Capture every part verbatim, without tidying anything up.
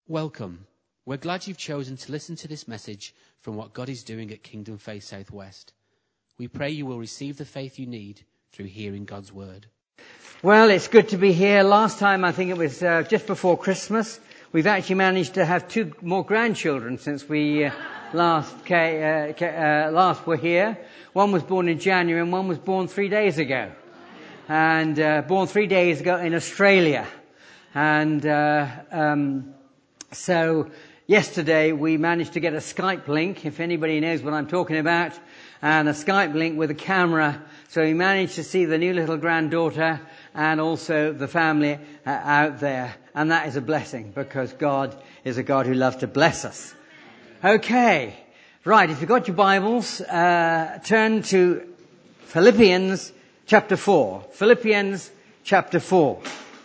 Welcome. We're glad you've chosen to listen to this message from what God is doing at Kingdom Faith Southwest. We pray you will receive the faith you need through hearing God's word. Well, it's good to be here. Last time, I think it was uh, just before Christmas, we've actually managed to have two more grandchildren since we uh, last ca- uh, ca- uh, last were here. One was born in January and one was born three days ago. And uh, born three days ago in Australia. And uh, um, so yesterday we managed to get a Skype link, if anybody knows what I'm talking about, and a Skype link with a camera. So we managed to see the new little granddaughter and also the family uh, out there. And that is a blessing because God is a God who loves to bless us. Okay. Right. If you've got your Bibles, uh, turn to Philippians chapter four. Philippians chapter four.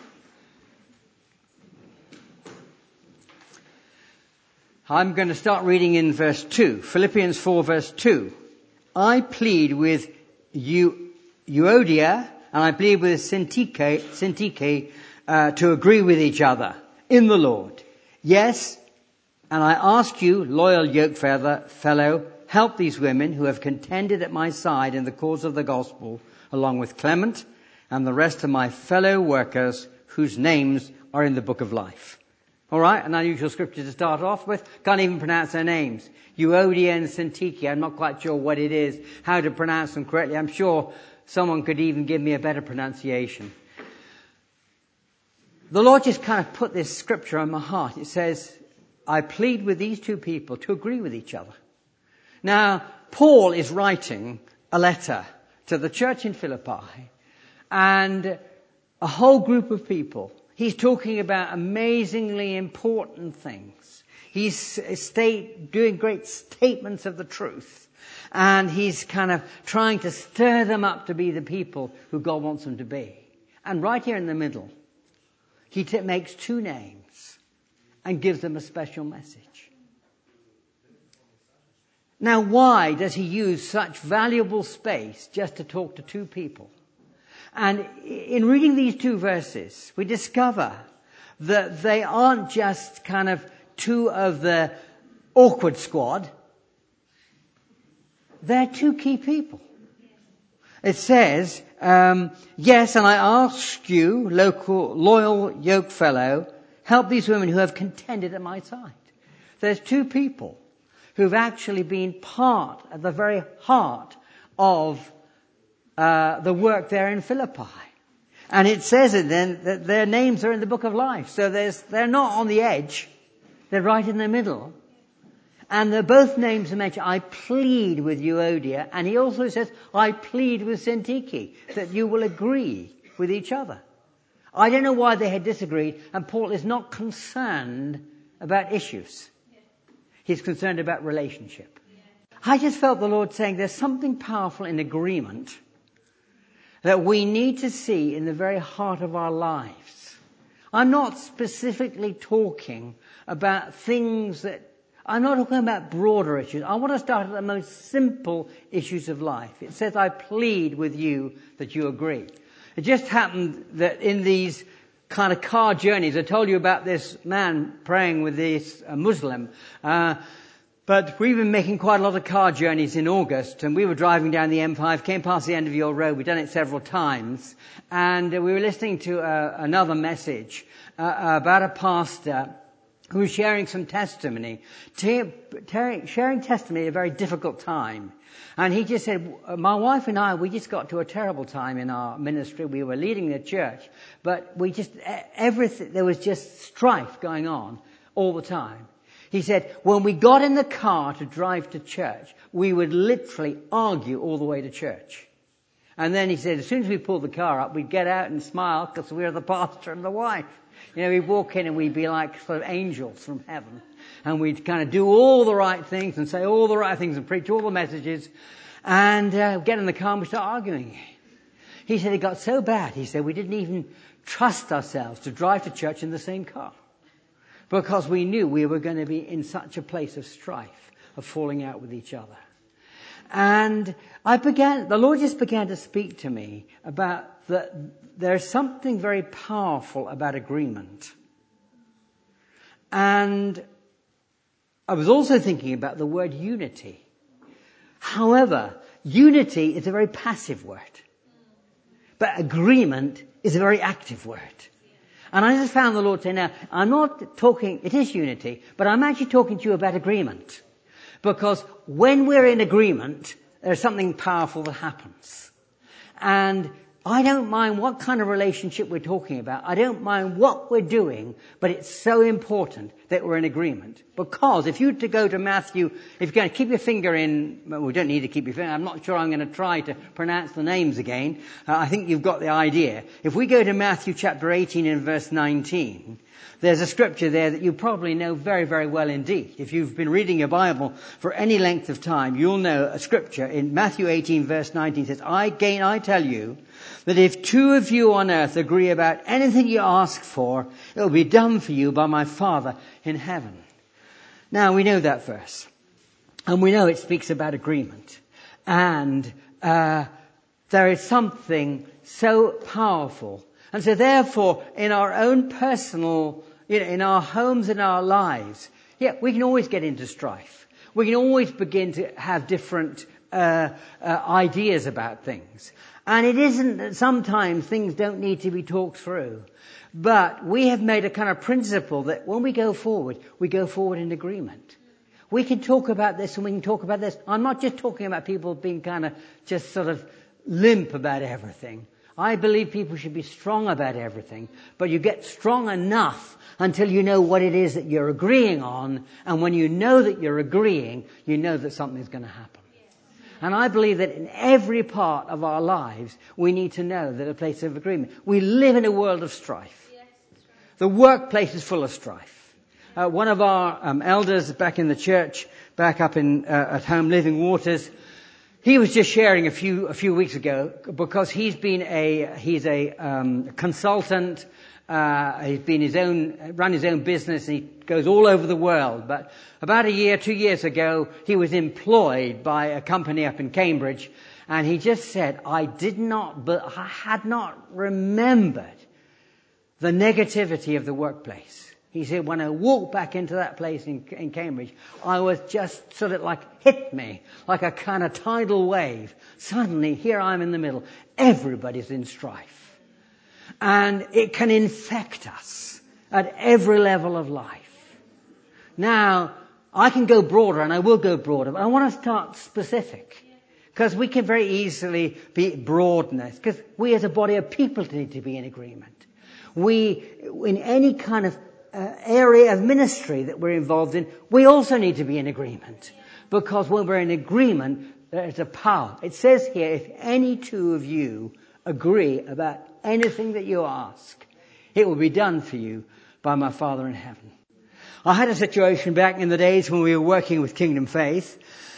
I'm going to start reading in verse two. Philippians four verse two. I plead with Eu- Euodia and I plead with Syntyche, Syntyche uh, to agree with each other in the Lord. Yes, and I ask you, loyal yoke fellow, help these women who have contended at my side in the cause of the gospel, along with Clement and the rest of my fellow workers whose names are in the book of life. All right, an unusual scripture to start off with. Can't even pronounce their names. Euodia and Syntyche. I'm not quite sure what it is, how to pronounce them correctly. I'm sure someone could even give me a better pronunciation. The Lord just kind of put this scripture on my heart. It says, I plead with these two people to agree with each other. Now, Paul is writing a letter to the church in Philippi and a whole group of people. He's talking about amazingly important things. He's state, doing great statements of the truth. And he's kind of trying to stir them up to be the people who God wants them to be. And right here in the middle, he t- makes two names and gives them a special message. Now, why does he use such valuable space just to talk to two people? And in reading these two verses, we discover that they aren't just kind of two of the awkward squad. They're two key people. It says, um, yes, and I ask you, local, loyal yoke fellow, help these women who have contended at my side. There's two people who've actually been part at the very heart of Uh, the work there in Philippi. And it says it then that their names are in the book of life. So there's, they're not on the edge. They're right in the middle. And they're both names are mentioned. I plead with Euodia. And he also says, I plead with Syntyche that you will agree with each other. I don't know why they had disagreed. And Paul is not concerned about issues. He's concerned about relationship. I just felt the Lord saying there's something powerful in agreement that we need to see in the very heart of our lives. I'm not specifically talking about things that, I'm not talking about broader issues. I want to start at the most simple issues of life. It says, I plead with you that you agree. It just happened that in these kind of car journeys, I told you about this man praying with this uh, Muslim, uh, But we've been making quite a lot of car journeys in August, and we were driving down the M five, came past the end of your road. We've done it several times, and uh, we were listening to uh, another message uh, about a pastor who was sharing some testimony, t- t- sharing testimony at a very difficult time. And he just said, my wife and I, we just got to a terrible time in our ministry. We were leading the church, but we just, everything, there was just strife going on all the time. He said, when we got in the car to drive to church, we would literally argue all the way to church. And then he said, as soon as we pulled the car up, we'd get out and smile because we were the pastor and the wife. You know, we'd walk in and we'd be like sort of angels from heaven. And we'd kind of do all the right things and say all the right things and preach all the messages. And uh, get in the car and we start arguing. He said it got so bad, he said, we didn't even trust ourselves to drive to church in the same car. Because we knew we were going to be in such a place of strife, of falling out with each other. And I began, the Lord just began to speak to me about that there's something very powerful about agreement. And I was also thinking about the word unity. However, unity is a very passive word. But agreement is a very active word. And I just found the Lord say, now, I'm not talking, it is unity, but I'm actually talking to you about agreement. Because when we're in agreement, there's something powerful that happens. And I don't mind what kind of relationship we're talking about. I don't mind what we're doing, but it's so important that we're in agreement. Because if you were to go to Matthew, if you're going to keep your finger in, well, we don't need to keep your finger, I'm not sure I'm going to try to pronounce the names again. Uh, I think you've got the idea. If we go to Matthew chapter eighteen and verse nineteen, there's a scripture there that you probably know very, very well indeed. If you've been reading your Bible for any length of time, you'll know a scripture in Matthew eighteen verse nineteen says, I again, I tell you that if two of you on earth agree about anything you ask for, it will be done for you by my Father in heaven. Now, we know that verse. And we know it speaks about agreement. And uh, there is something so powerful. And so therefore, in our own personal, you know, in our homes and our lives, yeah, we can always get into strife. We can always begin to have different uh, uh, ideas about things. And it isn't that sometimes things don't need to be talked through. But we have made a kind of principle that when we go forward, we go forward in agreement. We can talk about this and we can talk about this. I'm not just talking about people being kind of just sort of limp about everything. I believe people should be strong about everything. But you get strong enough until you know what it is that you're agreeing on. And when you know that you're agreeing, you know that something's going to happen. And I believe that in every part of our lives, we need to know that a place of agreement. We live in a world of strife. Yes, right. The workplace is full of strife. Uh, one of our um, elders back in the church, back up in uh, at home, Living Waters, he was just sharing a few a few weeks ago because he's been a he's a um, consultant. Uh, he's been his own, run his own business, and he goes all over the world. But about a year, two years ago, he was employed by a company up in Cambridge, and he just said, I did not, but I had not remembered the negativity of the workplace. He said, when I walked back into that place in, in Cambridge, I was just sort of like hit me, like a kind of tidal wave. Suddenly, here I'm in the middle. Everybody's in strife. And it can infect us at every level of life. Now, I can go broader, and I will go broader, but I want to start specific. Because we can very easily be broad in this. Because we as a body of people need to be in agreement. We, in any kind of uh, area of ministry that we're involved in, we also need to be in agreement. Because when we're in agreement, there's a power. It says here, if any two of you agree about anything that you ask, it will be done for you by my Father in heaven. I had a situation back in the days when we were working with Kingdom Faith.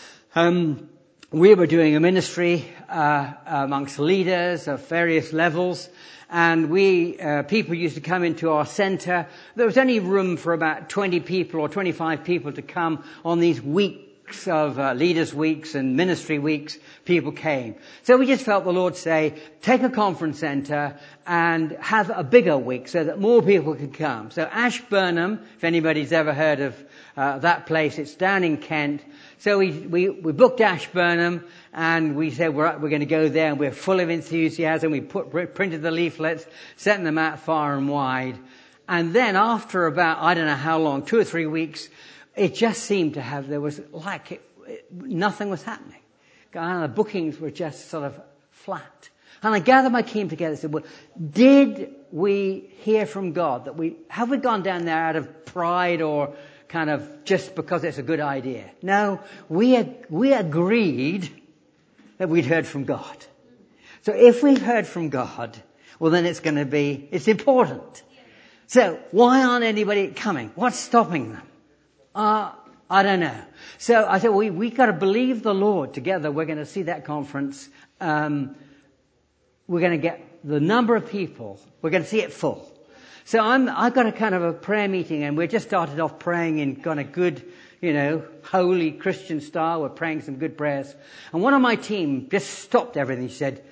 Um, we were doing a ministry uh, amongst leaders of various levels, and we uh, people used to come into our centre. There was only room for about twenty people or twenty-five people to come on these weeks of uh, leaders' weeks and ministry weeks. People came. So we just felt the Lord say, take a conference centre and have a bigger week so that more people could come. So Ashburnham, if anybody's ever heard of uh, that place, it's down in Kent. So we, we, we booked Ashburnham, and we said we're, we're going to go there, and we're full of enthusiasm. We put, printed the leaflets, sent them out far and wide. And then after about, I don't know how long, two or three weeks, it just seemed to have, there was like, it, it, nothing was happening. And the bookings were just sort of flat. And I gathered my team together and said, well, did we hear from God that we, have we gone down there out of pride or kind of just because it's a good idea? No, we, we agreed that we'd heard from God. So if we've heard from God, well then it's going to be, it's important. So why aren't anybody coming? What's stopping them? Uh, I don't know. So I said, well, we, we got to believe the Lord together. We're going to see that conference. Um, we're going to get the number of people. We're going to see it full. So I'm, I've got a kind of a prayer meeting, and we just started off praying in kind of good, you know, holy Christian style. We're praying some good prayers. And one of my team just stopped everything. She said,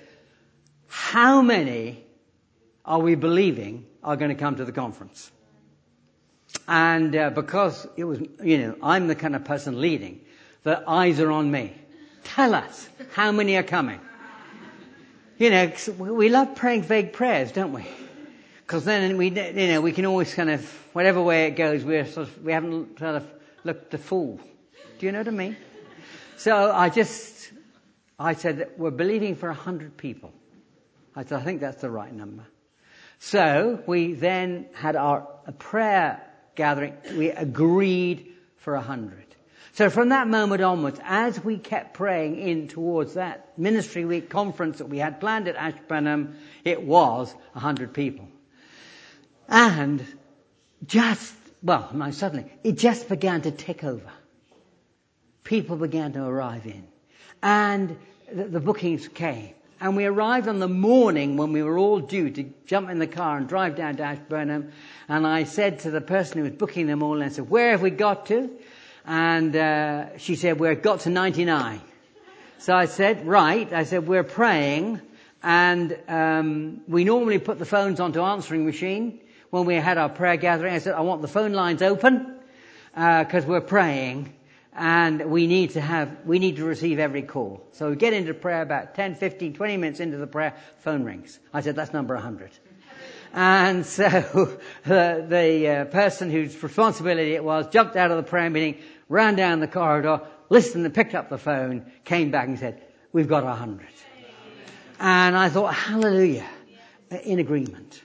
how many are we believing are going to come to the conference? And uh, because it was, you know, I'm the kind of person leading, the eyes are on me. Tell us how many are coming. You know, 'cause we love praying vague prayers, don't we? Because then we, you know, we can always kind of, whatever way it goes, we're sort of, we haven't sort of looked the fool. Do you know what I mean? So I just, I said that we're believing for a hundred people. I said, I think that's the right number. So we then had our a prayer gathering. We agreed for a hundred. So from that moment onwards, as we kept praying in towards that ministry week conference that we had planned at Ashburnham, it was a hundred people. And just, well, no, suddenly, it just began to tick over. People began to arrive in. And the, the bookings came. And we arrived on the morning when we were all due to jump in the car and drive down to Ashburnham. And I said to the person who was booking them all, and I said, where have we got to? And uh, she said, we've got to ninety-nine. So I said, right. I said, we're praying. And um, we normally put the phones onto answering machine when we had our prayer gathering. I said, I want the phone lines open because uh, we're praying. And we need to have, we need to receive every call. So we get into prayer about ten, fifteen, twenty minutes into the prayer, phone rings. I said, that's number one hundred. And so the, the uh, person whose responsibility it was jumped out of the prayer meeting, ran down the corridor, listened and picked up the phone, came back and said, we've got one hundred. And I thought, hallelujah, in agreement.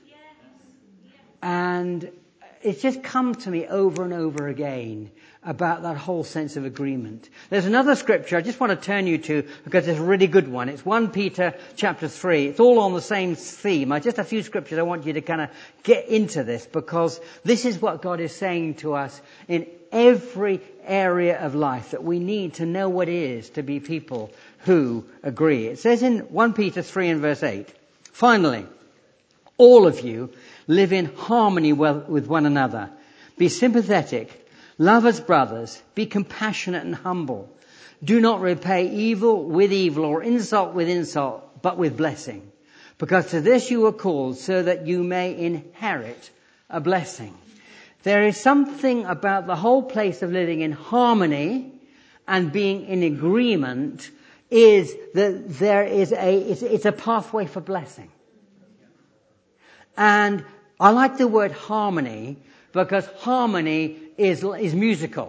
And it's just come to me over and over again about that whole sense of agreement. There's another scripture I just want to turn you to because it's a really good one. It's First Peter chapter three. It's all on the same theme. I just a few scriptures I want you to kind of get into this because this is what God is saying to us in every area of life, that we need to know what it is to be people who agree. It says in First Peter three and verse eight, finally, all of you live in harmony with one another. Be sympathetic. Love as brothers. Be compassionate and humble. Do not repay evil with evil or insult with insult, but with blessing. Because to this you were called, so that you may inherit a blessing. There is something about the whole place of living in harmony and being in agreement is that there is a, it's, it's a pathway for blessing. And I like the word harmony because harmony is, is musical.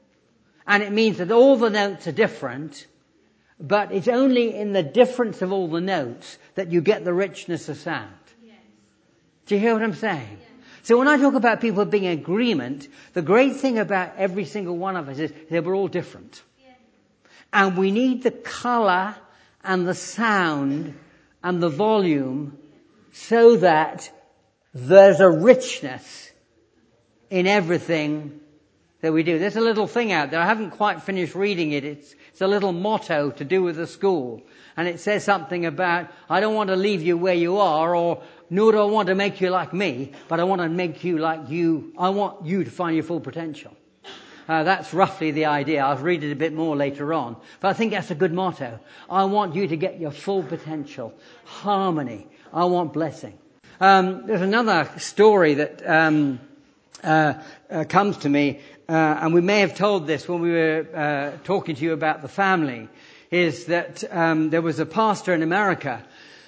And it means that all the notes are different, but it's only in the difference of all the notes that you get the richness of sound. Yes. Do you hear what I'm saying? Yes. So when I talk about people being in agreement, the great thing about every single one of us is that we're all different. Yes. And we need the colour and the sound and the volume so that there's a richness in everything that we do. There's a little thing out there. I haven't quite finished reading it. It's, it's a little motto to do with the school. And it says something about, I don't want to leave you where you are, or nor do I want to make you like me, but I want to make you like you. I want you to find your full potential. Uh, that's roughly the idea. I'll read it a bit more later on. But I think that's a good motto. I want you to get your full potential. Harmony. I want blessing. Um, there's another story that um, uh, uh, comes to me, uh, and we may have told this when we were uh, talking to you about the family, is that um, there was a pastor in America,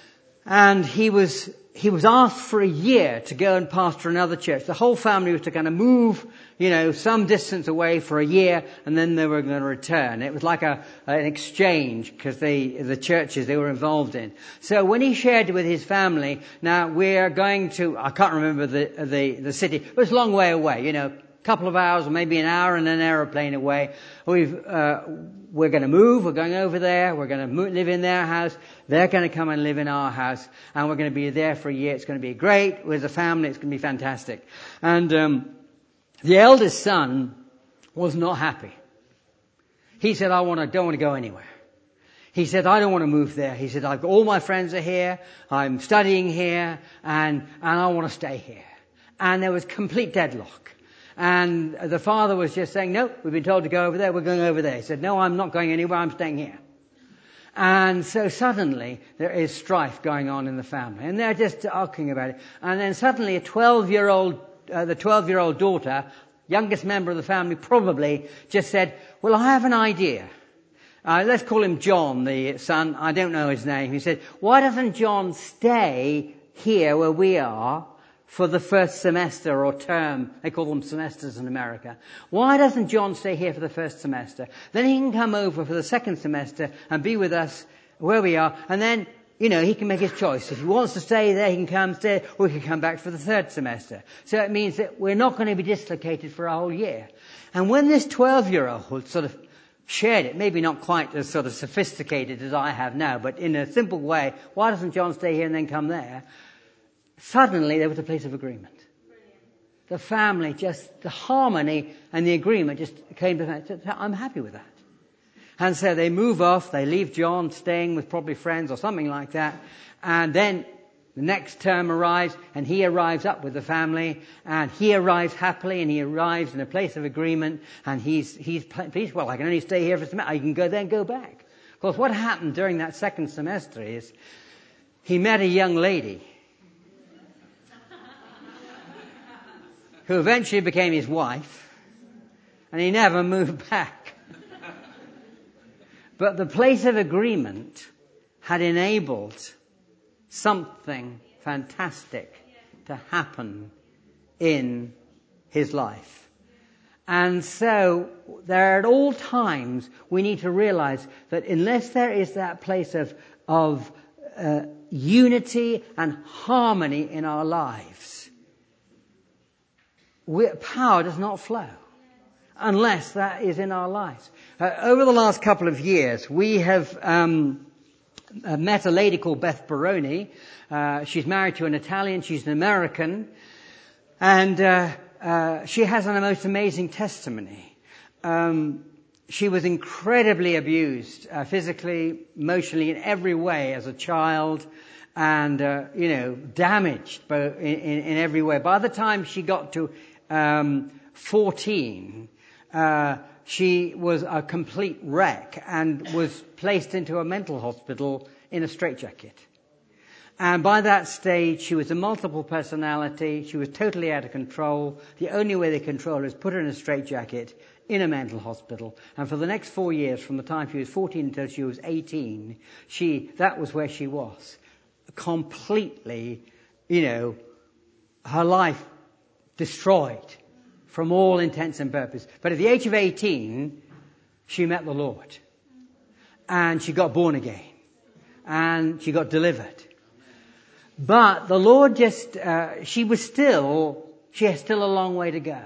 and he was he was asked for a year to go and pastor another church. The whole family was to kind of move, you know, some distance away for a year, and then they were going to return. It was like a an exchange because they the churches they were involved in. So when he shared with his family, now we're going to, I can't remember the the the city, but it's a long way away, you know, a couple of hours or maybe an hour in an aeroplane away. We've uh, we're going to move. We're going over there. We're going to move, live in their house. They're going to come and live in our house, and we're going to be there for a year. It's going to be great with the family. It's going to be fantastic. And um, the eldest son was not happy. He said, "I want to don't want to go anywhere." He said, "I don't want to move there." He said, "I've got all my friends are here. I'm studying here, and and I want to stay here." And there was complete deadlock. And the father was just saying, "No, we've been told to go over there. We're going over there." He said, "No, I'm not going anywhere. I'm staying here." And so suddenly there is strife going on in the family, and they're just arguing about it. And then suddenly a twelve-year-old, uh, the twelve-year-old daughter youngest member of the family probably just said, well, I have an idea. Uh, let's call him John, the son. I don't know his name. He said, why doesn't John stay here where we are for the first semester or term? They call them semesters in America. Why doesn't John stay here for the first semester? Then he can come over for the second semester and be with us where we are. And then, you know, he can make his choice. If he wants to stay there, he can come stay, or he can come back for the third semester. So it means that we're not going to be dislocated for a whole year. And when this twelve-year-old sort of shared it, maybe not quite as sort of sophisticated as I have now, but in a simple way, why doesn't John stay here and then come there? Suddenly there was a place of agreement. Brilliant. The family just, the harmony and the agreement just came to that. I'm happy with that. And so they move off, they leave John staying with probably friends or something like that. And then the next term arrives and he arrives up with the family and he arrives happily and he arrives in a place of agreement and he's, he's pleased. Well, I can only stay here for a semester. I can go there and go back. Of course, what happened during that second semester is he met a young lady who eventually became his wife, and he never moved back. But the place of agreement had enabled something fantastic to happen in his life. And so there at all times we need to realize that unless there is that place of, of uh, unity and harmony in our lives, we, power does not flow unless that is in our lives. Uh, over the last couple of years, we have um, uh, met a lady called Beth Baroni. Uh, she's married to an Italian. She's an American. And uh, uh, she has an most amazing testimony. Um, she was incredibly abused, uh, physically, emotionally, in every way as a child. And, uh, you know, damaged in, in, in every way. By the time she got to um, fourteen, uh, she was a complete wreck and was placed into a mental hospital in a straitjacket. And by that stage, she was a multiple personality. She was totally out of control. The only way they control her is put her in a straitjacket in a mental hospital. And for the next four years, from the time she was fourteen until she was eighteen, she, that was where she was. Completely, you know, her life destroyed from all intents and purposes. But at the age of eighteen, she met the Lord. And she got born again. And she got delivered. But the Lord just, uh, she was still, she has still a long way to go.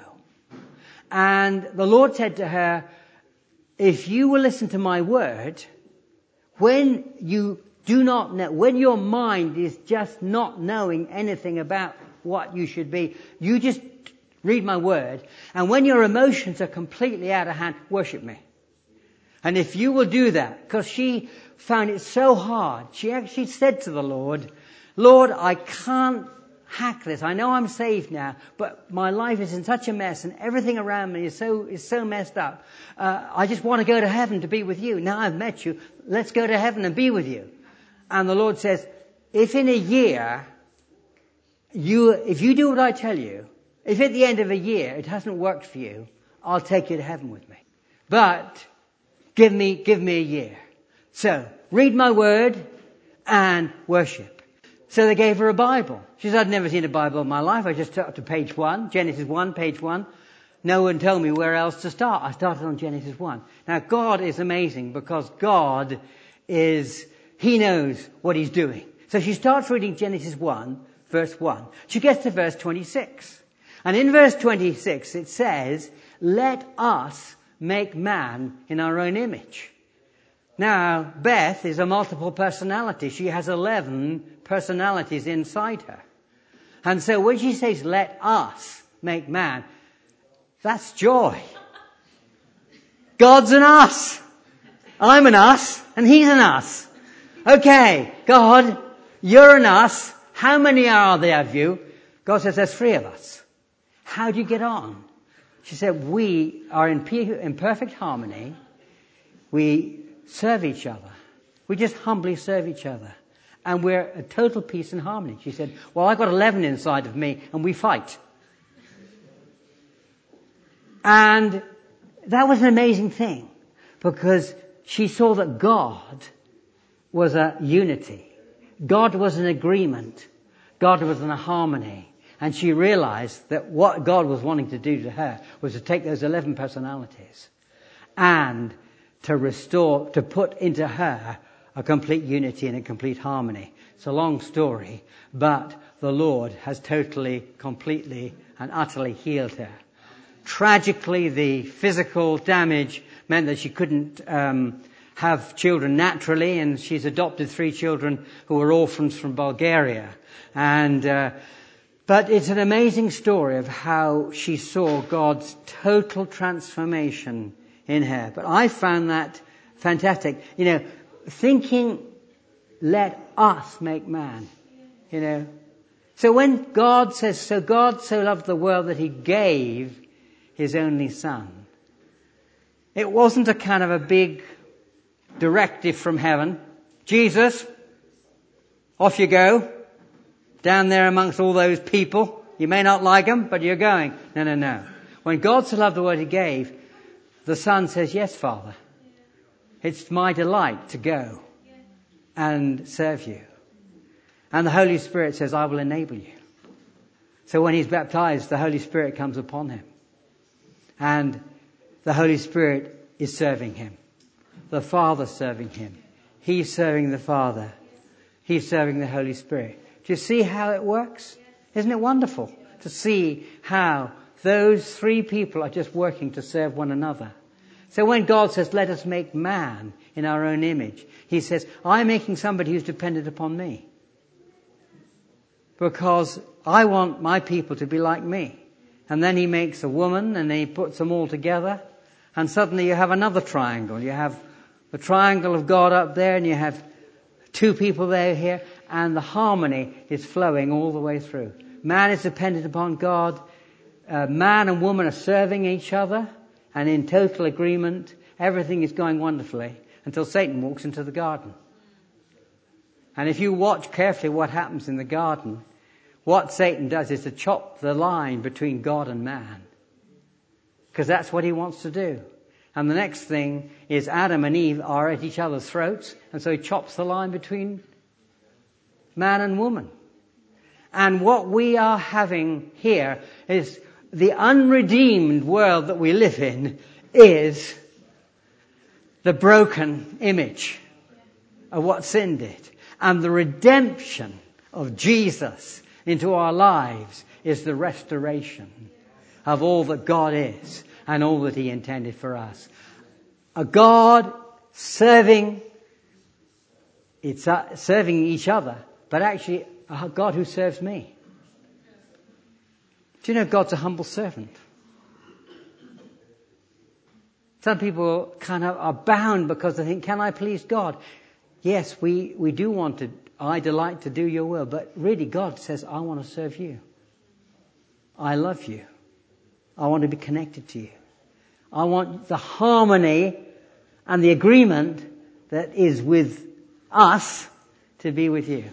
And the Lord said to her, if you will listen to my word, when you do not know, when your mind is just not knowing anything about what you should be, you just read my word. And when your emotions are completely out of hand, worship me. And if you will do that, because she found it so hard, she actually said to the Lord, Lord, I can't hack this. I know I'm saved now, but my life is in such a mess and everything around me is so, is so messed up. Uh, I just want to go to heaven to be with you. Now I've met you. Let's go to heaven and be with you. And the Lord says, if in a year, you, if you do what I tell you, if at the end of a year it hasn't worked for you, I'll take you to heaven with me. But give me, give me a year. So read my word and worship. So they gave her a Bible. She said, I'd never seen a Bible in my life. I just took up to page one, Genesis one, page one. No one told me where else to start. I started on Genesis one. Now God is amazing because God is, He knows what He's doing. So she starts reading Genesis one, verse one. She gets to verse twenty-six. And in verse twenty-six it says, let us make man in our own image. Now, Beth is a multiple personality. She has eleven personalities inside her. And so when she says, let us make man, that's joy. God's an us. I'm an us, and He's an us. Okay, God, you're an us. How many are there of you? God says, there's three of us. How do you get on? She said, we are in, in perfect harmony. We serve each other. We just humbly serve each other. And we're a total peace and harmony. She said, well, I've got eleven inside of me and we fight. And that was an amazing thing, because she saw that God was a unity. God was an agreement. God was in a harmony. And she realized that what God was wanting to do to her was to take those eleven personalities and to restore, to put into her a complete unity and a complete harmony. It's a long story, but the Lord has totally, completely and utterly healed her. Tragically, the physical damage meant that she couldn't um, have children naturally, and she's adopted three children who were orphans from Bulgaria. And uh, but it's an amazing story of how she saw God's total transformation in her. But I found that fantastic. You know, thinking, let us make man. You know. So when God says, so God so loved the world that he gave his only son. It wasn't a kind of a big directive from heaven. Jesus, off you go. Down there amongst all those people. You may not like them, but you're going. No, no, no. When God so loved the world he gave, the Son says, yes, Father. It's my delight to go and serve you. And the Holy Spirit says, I will enable you. So when he's baptized, the Holy Spirit comes upon him. And the Holy Spirit is serving him. The Father's serving him. He's serving the Father. He's serving the Holy Spirit. Do you see how it works? Isn't it wonderful to see how those three people are just working to serve one another? So when God says, let us make man in our own image, he says, I'm making somebody who's dependent upon me. Because I want my people to be like me. And then he makes a woman and he puts them all together. And suddenly you have another triangle. You have the triangle of God up there, and you have two people there here. And the harmony is flowing all the way through. Man is dependent upon God. Uh, man and woman are serving each other. And in total agreement, everything is going wonderfully until Satan walks into the garden. And if you watch carefully what happens in the garden, what Satan does is to chop the line between God and man. Because that's what he wants to do. And the next thing is Adam and Eve are at each other's throats. And so he chops the line between man and woman. And what we are having here is the unredeemed world that we live in is the broken image of what sin did. And the redemption of Jesus into our lives is the restoration of all that God is and all that he intended for us. A God serving, it's uh, serving each other, but actually a God who serves me. Do you know God's a humble servant? Some people kind of are bound because they think, can I please God? Yes, we, we do want to, I delight to do your will, but really God says, I want to serve you. I love you. I want to be connected to you. I want the harmony and the agreement that is with us to be with you.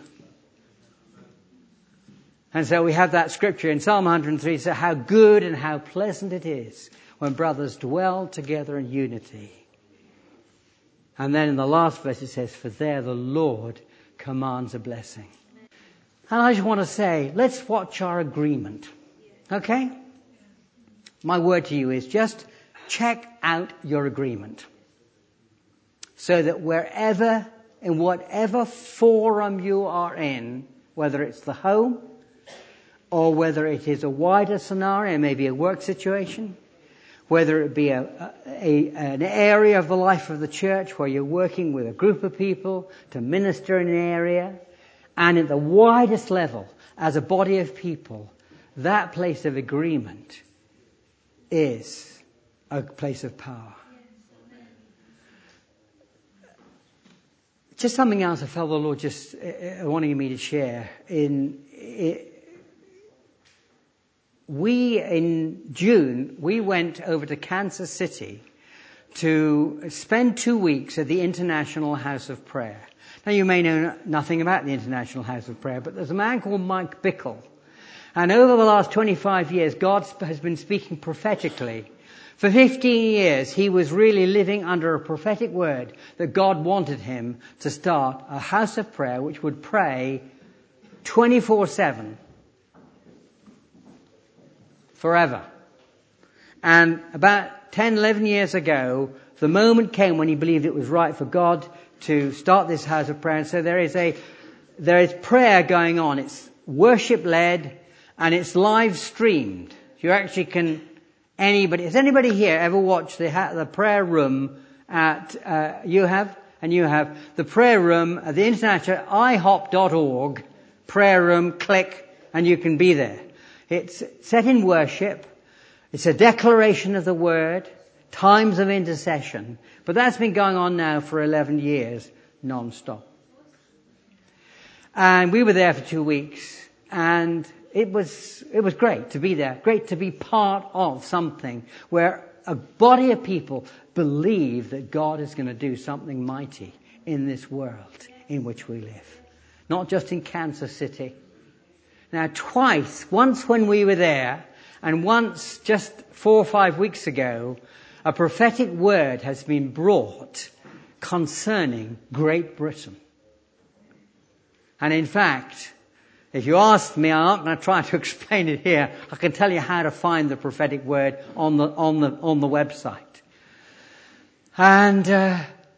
And so we have that scripture in Psalm one hundred three, so how good and how pleasant it is when brothers dwell together in unity. And then in the last verse it says, for there the Lord commands a blessing. And I just want to say, let's watch our agreement. Okay? My word to you is just check out your agreement. So that wherever, in whatever forum you are in, whether it's the home, or whether it is a wider scenario, maybe a work situation, whether it be a, a, an area of the life of the church where you're working with a group of people to minister in an area, and at the widest level, as a body of people, that place of agreement is a place of power. Just something else I felt the Lord just uh, wanting me to share. In it, we in June we went over to Kansas City to spend two weeks at the International House of Prayer. Now you may know nothing about the International House of Prayer, but there's a man called Mike Bickle, and over the last twenty-five years, God has been speaking prophetically For fifteen years, he was really living under a prophetic word that God wanted him to start a house of prayer which would pray twenty-four seven. Forever. And about ten, eleven years ago, the moment came when he believed it was right for God to start this house of prayer. And so there is a, there is prayer going on. It's worship led and it's live streamed. You actually can, anybody, has anybody here ever watched the, the prayer room at, uh, you have? And you have the prayer room at the international i hop dot org prayer room, click, and you can be there. It's set in worship. It's a declaration of the word, times of intercession. But that's been going on now for eleven years, non-stop. And we were there for two weeks, and it was, it was great to be there. Great to be part of something where a body of people believe that God is going to do something mighty in this world in which we live. Not just in Kansas City. Now twice, once when we were there, and once just four or five weeks ago, a prophetic word has been brought concerning Great Britain. And in fact, if you ask me, I'm not going to try to explain it here. I can tell you how to find the prophetic word on the on the on the website. And uh,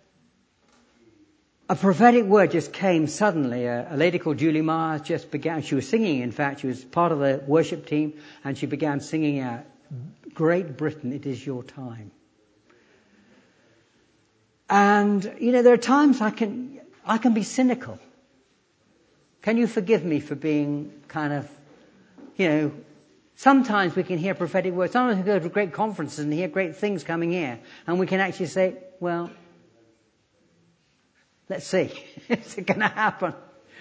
a prophetic word just came suddenly. A, a lady called Julie Mars just began. She was singing. In fact, she was part of the worship team, and she began singing out, "Great Britain, it is your time." And you know, there are times I can I can be cynical. Can you forgive me for being kind of, you know, sometimes we can hear prophetic words. Sometimes we go to great conferences and hear great things coming here. And we can actually say, well, let's see. Is it going to happen?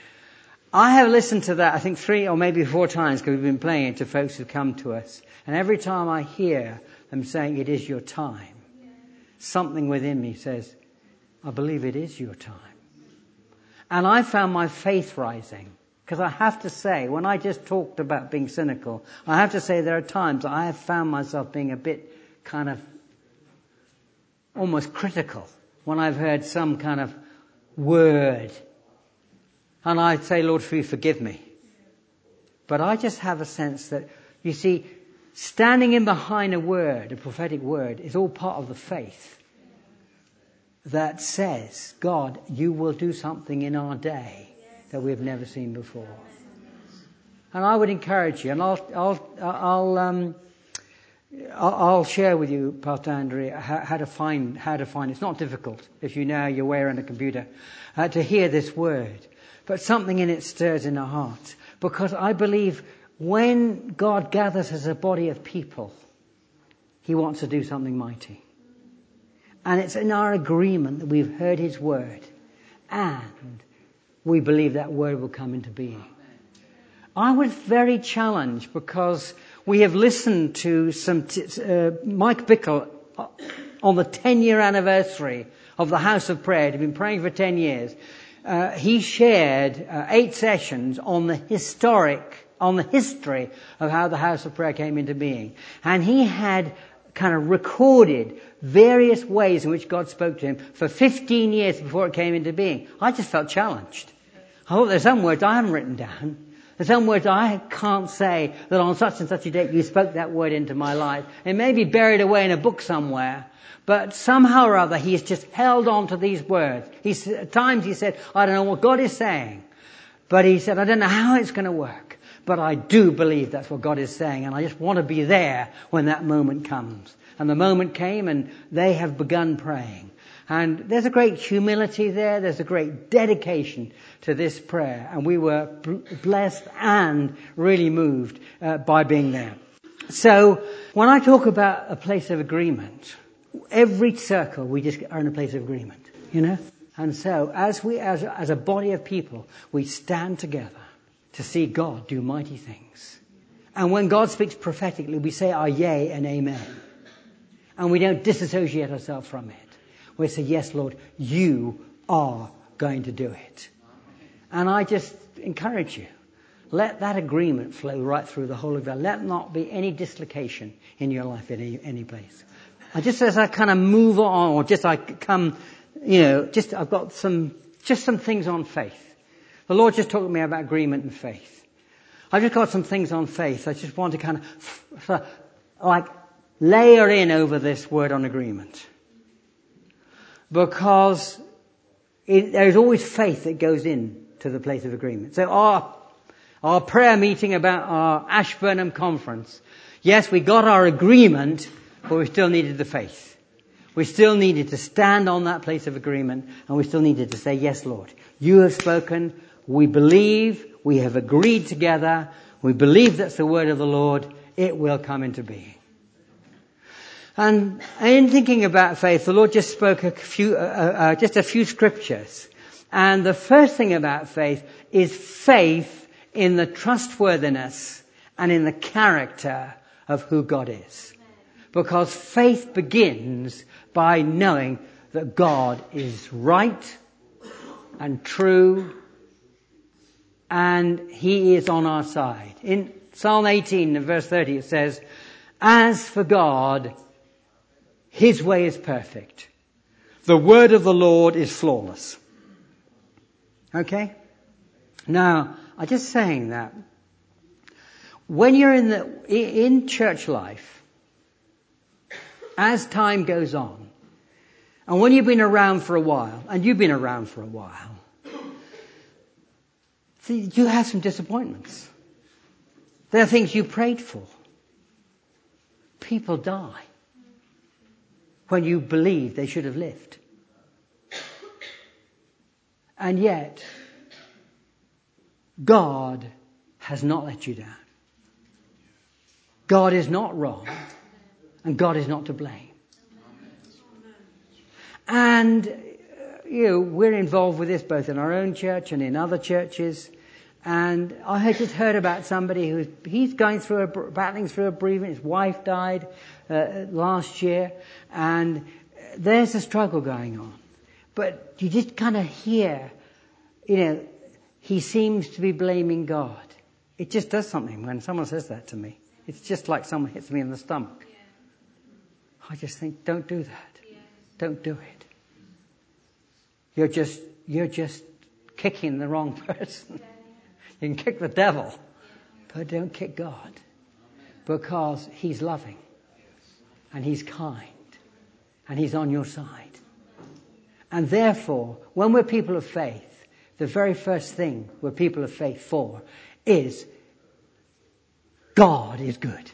I have listened to that, I think, three or maybe four times because we've been playing it to folks who come to us. And every time I hear them saying, it is your time, something within me says, I believe it is your time. And I found my faith rising. Because I have to say, when I just talked about being cynical, I have to say there are times I have found myself being a bit kind of almost critical when I've heard some kind of word. And I'd say, Lord, forgive me. But I just have a sense that, you see, standing in behind a word, a prophetic word, is all part of the faith that says, God, you will do something in our day that we've never seen before. And I would encourage you, and I'll I'll I'll um I'll, I'll share with you, Pastor Andrea, how, how to find how to find. It's not difficult if you know your way around a computer uh, to hear this word, but something in it stirs in our hearts, because I believe when God gathers as a body of people, He wants to do something mighty. And it's in our agreement that we've heard His word, and we believe that word will come into being. I was very challenged because we have listened to some t- uh, Mike Bickle on the ten-year anniversary of the House of Prayer. He'd been praying for ten years. Uh, he shared uh, eight sessions on the historic, on the history of how the House of Prayer came into being, and he had kind of recorded various ways in which God spoke to him for fifteen years before it came into being. I just felt challenged. I thought, there's some words I haven't written down. There's some words I can't say that on such and such a date you spoke that word into my life. It may be buried away in a book somewhere, but somehow or other He's just held on to these words. He's, at times He said, I don't know what God is saying. But He said, I don't know how it's going to work. But I do believe that's what God is saying, and I just want to be there when that moment comes. And the moment came, and they have begun praying. And there's a great humility there. There's a great dedication to this prayer. And we were blessed and really moved uh, by being there. So when I talk about a place of agreement, every circle we just are in a place of agreement, you know. And so as we, as, as a body of people, we stand together to see God do mighty things. And when God speaks prophetically, we say our yea and amen. And we don't disassociate ourselves from it. We say, yes, Lord, you are going to do it. And I just encourage you, let that agreement flow right through the whole of that. Let not be any dislocation in your life in any, any place. I just as I kind of move on, or just I come, you know, just I've got some, just some things on faith. The Lord just talked to me about agreement and faith. I've just got some things on faith. I just want to kind of, like, layer in over this word on agreement. Because it, there's always faith that goes in to the place of agreement. So our, our prayer meeting about our Ashburnham conference, yes, we got our agreement, but we still needed the faith. We still needed to stand on that place of agreement, and we still needed to say, yes, Lord, you have spoken, we believe, we have agreed together, we believe that's the word of the Lord, it will come into being. And in thinking about faith, the Lord just spoke a few, uh, uh, just a few scriptures. And the first thing about faith is faith in the trustworthiness and in the character of who God is. Because faith begins by knowing that God is right and true and He is on our side. In Psalm eighteen, verse thirty, it says, "As for God, His way is perfect. The word of the Lord is flawless." Okay? Now, I'm just saying that when you're in the, in church life, as time goes on, and when you've been around for a while, and you've been around for a while, see, you have some disappointments. There are things you prayed for. People die when you believe they should have lived. And yet, God has not let you down. God is not wrong, and God is not to blame. And, you know, we're involved with this both in our own church and in other churches. And I had just heard about somebody who's, he's going through a, battling through a bereavement. His wife died uh, last year, and there's a struggle going on. But you just kind of hear, you know, he seems to be blaming God. It just does something when someone says that to me. It's just like someone hits me in the stomach. I just think, don't do that. Don't do it. You're just, you're just kicking the wrong person. You can kick the devil, but don't kick God. Because He's loving. And He's kind. And He's on your side. And therefore, when we're people of faith, the very first thing we're people of faith for is God is good.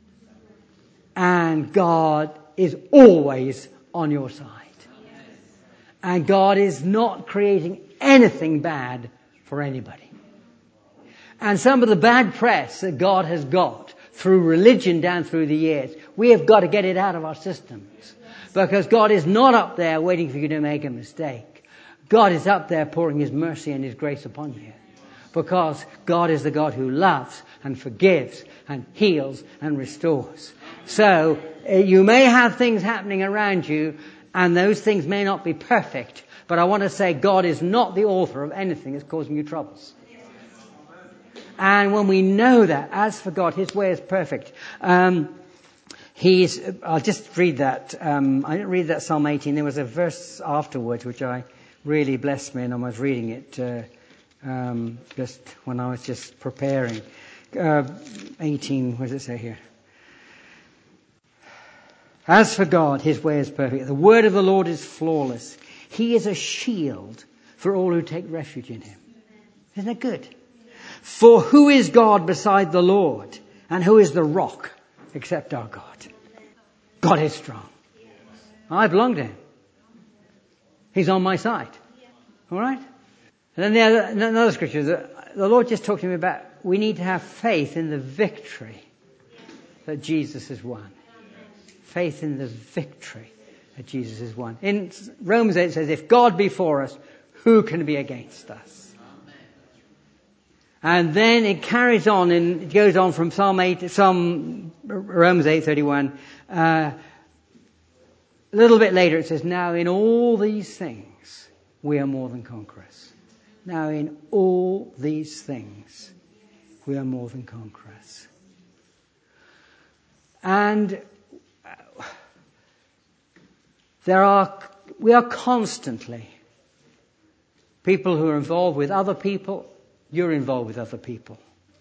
And God is always on your side. And God is not creating anything bad for anybody. And some of the bad press that God has got through religion down through the years, we have got to get it out of our systems. Because God is not up there waiting for you to make a mistake. God is up there pouring His mercy and His grace upon you. Because God is the God who loves and forgives and heals and restores. So uh, you may have things happening around you, and those things may not be perfect. But I want to say God is not the author of anything that's causing you troubles. And when we know that, as for God, His way is perfect. Um, he's, I'll just read that. Um, I didn't read that Psalm eighteen. There was a verse afterwards which I really blessed me, and I was reading it uh, um, just when I was just preparing. Uh, eighteen, what does it say here? As for God, His way is perfect. The word of the Lord is flawless. He is a shield for all who take refuge in Him. Isn't that good? For who is God beside the Lord? And who is the rock except our God? God is strong. I belong to Him. He's on my side. All right? And then the other, another scripture, the, the Lord just talked to me about we need to have faith in the victory that Jesus has won. Faith in the victory that Jesus has won. In Romans eight it says, if God be for us, who can be against us? And then it carries on, and it goes on from Psalm eight, Psalm Romans eight thirty-one. Uh, a little bit later it says, now in all these things we are more than conquerors. Now in all these things We are more than conquerors. And there are, we are constantly people who are involved with other people. You're involved with other people.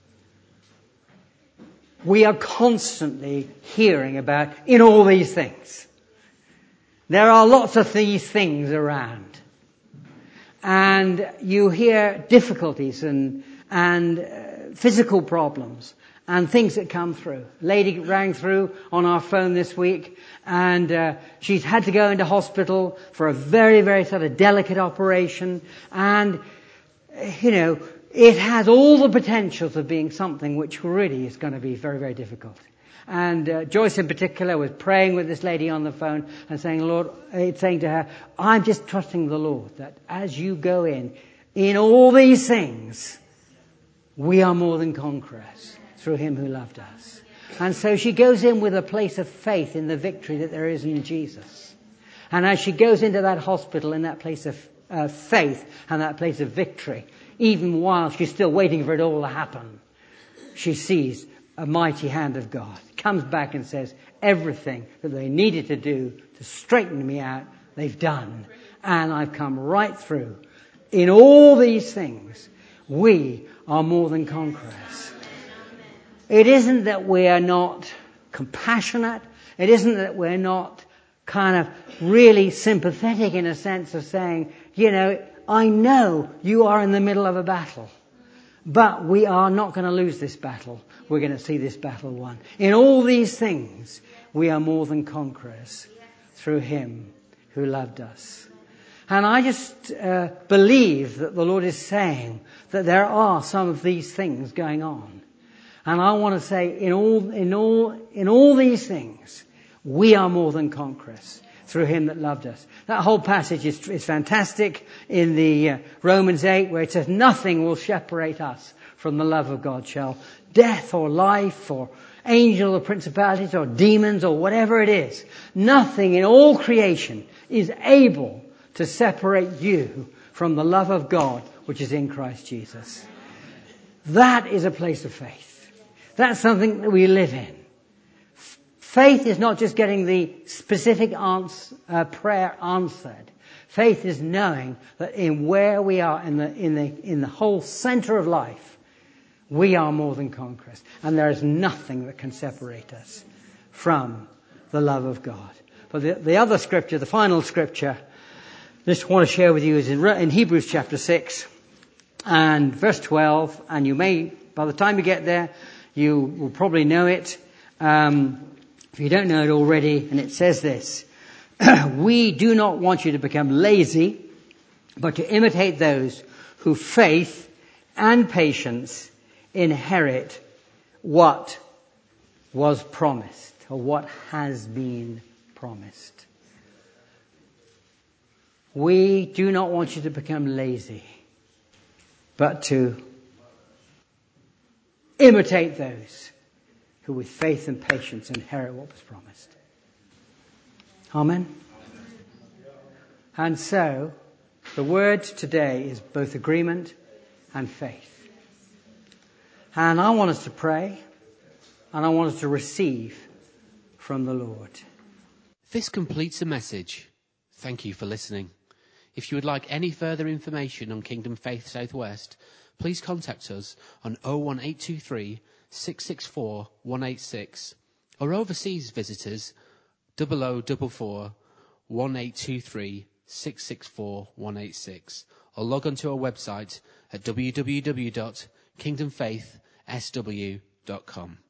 We are constantly hearing about in all these things. There are lots of these things around. And you hear difficulties and, and uh, physical problems and things that come through. A lady rang through on our phone this week, and uh, she's had to go into hospital for a very, very sort of delicate operation. And, you know, it has all the potentials of being something which really is going to be very, very difficult. And uh, Joyce in particular was praying with this lady on the phone and saying, Lord, uh, saying to her, I'm just trusting the Lord that as you go in, in all these things, we are more than conquerors through him who loved us. And so she goes in with a place of faith in the victory that there is in Jesus. And as she goes into that hospital in that place of uh, faith and that place of victory, even while she's still waiting for it all to happen, she sees a mighty hand of God. Comes back and says, everything that they needed to do to straighten me out, they've done. And I've come right through. In all these things, we are more than conquerors. It isn't that we are not compassionate. It isn't that we're not kind of really sympathetic in a sense of saying, you know, I know you are in the middle of a battle. But we are not going to lose this battle. We're going to see this battle won. In all these things, we are more than conquerors through him who loved us. And I just uh, believe that the Lord is saying that there are some of these things going on. And I want to say in all, in all, in all these things, we are more than conquerors through him that loved us. That whole passage is, is fantastic in the uh, Romans eight, where it says, nothing will separate us from the love of God, shall death or life or angel or principalities or demons or whatever it is. Nothing in all creation is able to separate you from the love of God, which is in Christ Jesus. That is a place of faith. That's something that we live in. Faith is not just getting the specific answer, uh, prayer answered. Faith is knowing that in where we are in the, in the, in the whole center of life, we are more than conquerors. And there is nothing that can separate us from the love of God. But the, the other scripture, the final scripture, I just want to share with you is in, in Hebrews chapter six and verse twelve. And you may, by the time you get there, you will probably know it. Um, If you don't know it already, and it says this, we do not want you to become lazy, but to imitate those who faith and patience inherit what was promised, or what has been promised. We do not want you to become lazy, but to imitate those who with faith and patience inherit what was promised. Amen? And so, the word today is both agreement and faith. And I want us to pray, and I want us to receive from the Lord. This completes the message. Thank you for listening. If you would like any further information on Kingdom Faith Southwest, please contact us on oh one eight two three, six six four, one eight six, or overseas visitors double oh double four, one eight two three, six six four, one eight six, or log on to our website at w w w dot kingdom faith s w dot com.